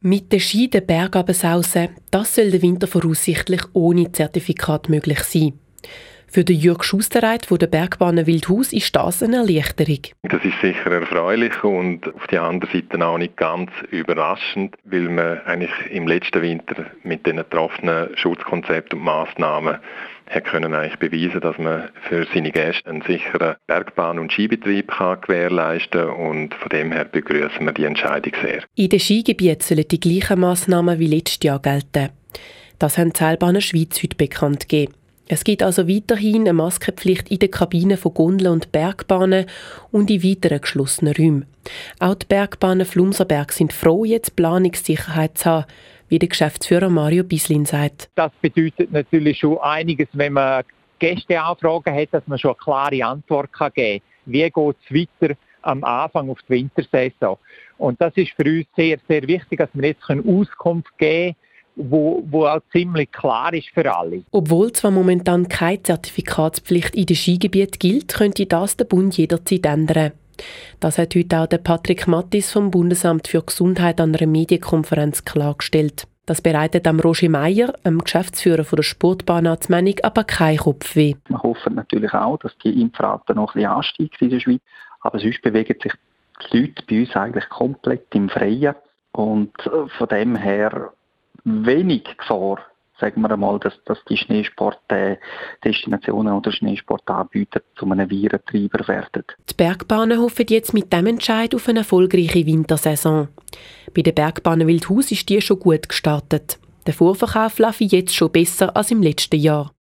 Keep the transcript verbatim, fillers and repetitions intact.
Mit den Ski den Berg runtersausen, das soll der Winter voraussichtlich ohne Zertifikat möglich sein. Für den Jürg Schusterreit von der Bergbahnen Wildhaus ist das eine Erleichterung. Das ist sicher erfreulich und auf der anderen Seite auch nicht ganz überraschend, weil man eigentlich im letzten Winter mit den getroffenen Schutzkonzepten und Massnahmen hat können eigentlich beweisen, dass man für seine Gäste einen sicheren Bergbahn- und Skibetrieb kann gewährleisten kann und von dem her begrüßen wir die Entscheidung sehr. In den Skigebieten sollen die gleichen Massnahmen wie letztes Jahr gelten. Das haben die Seilbahnen Schweiz heute bekannt gegeben. Es gibt also weiterhin eine Maskenpflicht in den Kabinen von Gondeln und Bergbahnen und in weiteren geschlossenen Räumen. Auch die Bergbahnen Flumserberg sind froh, jetzt Planungssicherheit zu haben, wie der Geschäftsführer Mario Bislin sagt. Das bedeutet natürlich schon einiges, wenn man Gästeanfragen hat, dass man schon eine klare Antwort geben kann. Wie geht es weiter am Anfang auf die Wintersaison? Und das ist für uns sehr, sehr wichtig, dass wir jetzt eine Auskunft geben können, Wo, wo auch ziemlich klar ist für alle. Obwohl zwar momentan keine Zertifikatspflicht in den Skigebieten gilt, könnte das der Bund jederzeit ändern. Das hat heute auch der Patrick Mattis vom Bundesamt für Gesundheit an einer Medienkonferenz klargestellt. Das bereitet am Roger Meier, dem Geschäftsführer von der Sportbahn Azmennig, aber keinen Kopfweh. Wir hoffen natürlich auch, dass die Impfrate noch ein bisschen ansteigt in der Schweiz. Aber sonst bewegen sich die Leute bei uns eigentlich komplett im Freien. Und von dem her wenig Gefahr, sagen wir einmal, dass, dass die Schneesport-Destinationen oder Schneesportanbieter zu einem Virentreiber werden. Die Bergbahnen hoffen jetzt mit dem Entscheid auf eine erfolgreiche Wintersaison. Bei den Bergbahnen Wildhaus ist die schon gut gestartet. Der Vorverkauf läuft jetzt schon besser als im letzten Jahr.